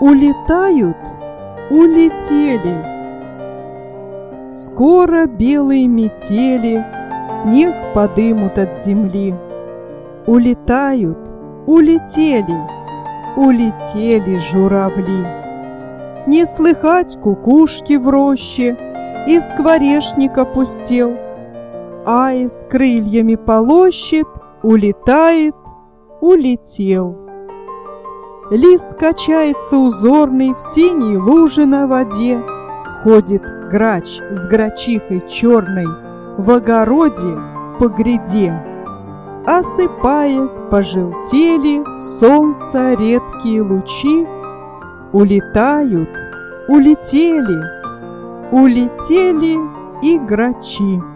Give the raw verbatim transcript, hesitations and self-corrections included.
Улетают, улетели. Скоро белые метели снег подымут от земли. Улетают, улетели, улетели журавли. Не слыхать кукушки в роще, и скворечник опустел. Аист крыльями полощет, улетает, улетел. Лист качается узорный в синей луже на воде. Ходит грач с грачихой черной в огороде по гряде. Осыпаясь, пожелтели солнца редкие лучи. Улетают, улетели, улетели и грачи.